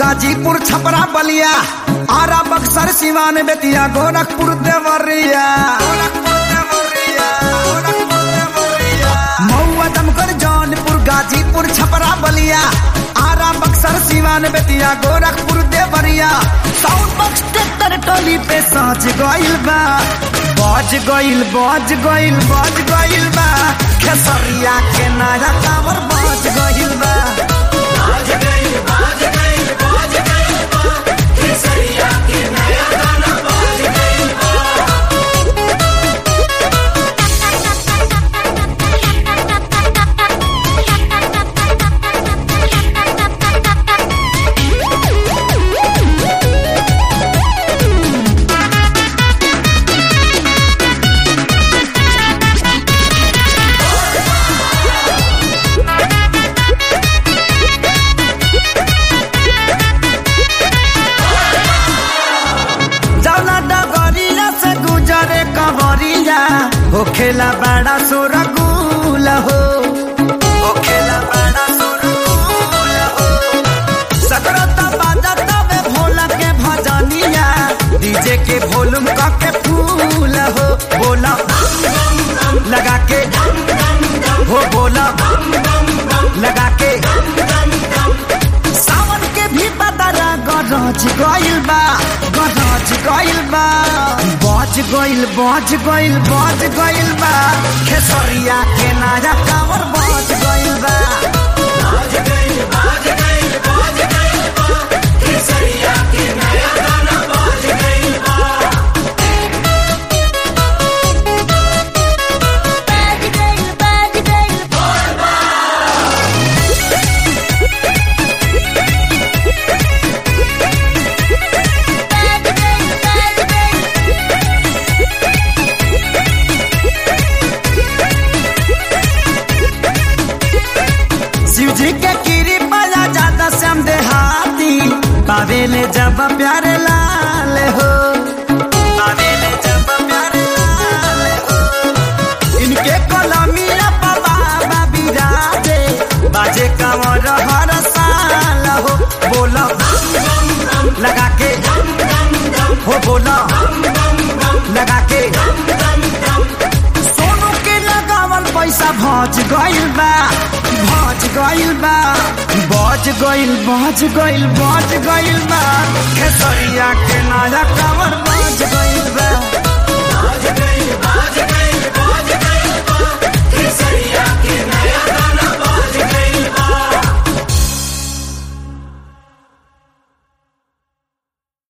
गाजीपुर छपरा बलिया आरा बक्सर सिवान बेतिया गोरखपुर देवरिया महुआ दमकल Jaunpur Ghazipur Chhapra Ballia Arrah Buxar Siwan Bettiah Gorakhpur Deoria sound box tractor टोली पे साँच गइल बा बाज गइल बा खेसरिया के नया टावर बाज गइल बा खेसरिया के नया गाना बाज गइल बा। हो खेला बड़ा सुरगुल हो सकरता बाजता में भोला के भजनिया डीजे के वॉल्यूम के फूल हो बोला लगा के हो बोला लगा के सावन के भी बदरा गरज गइल बा बाज गइल बा खेसरिया के नया टावर बाज गइल बा खेसरिया के नया गाना बाज गइल बा। शिवजी के कीरी बजा ज्यादा श्याम देहाती पावेले जब प्यारे लाल हो इनके कलमिया बाबा बिराजे बाजे कंवर हर साल हो बोला लगा के हो बोला लगा के सोनू के लगावल पैसा भज गइल बा बाज गइल बा खेसरिया के नया टावर बाज गइल बा।